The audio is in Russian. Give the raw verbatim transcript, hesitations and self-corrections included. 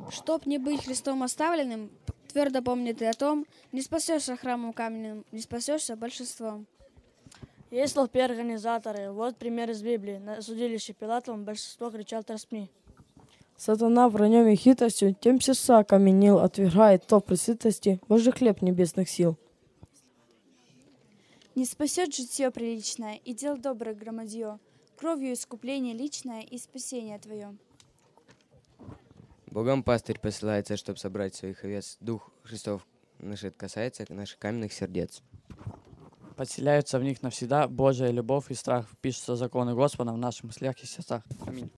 Чтоб не быть Христом оставленным, твердо помни ты о том, не спасешься храмом каменным, не спасешься большинством. Есть толпе организаторы. Вот пример из Библии. На судилище Пилатовом большинство кричал «Тросми». Сатана враньем и хитростью тем сердца окаменил, отвергает то пресвятости Божий хлеб небесных сил. Не спасет житье приличное и дел добрых громадье, кровью искупление личное и спасение твое. Богом пастырь посылается, чтобы собрать своих овец. Дух Христов нашит касается наших каменных сердец. Подселяются в них навсегда Божия любовь и страх. Пишутся законы Господа в наших мыслях и сердцах. Аминь.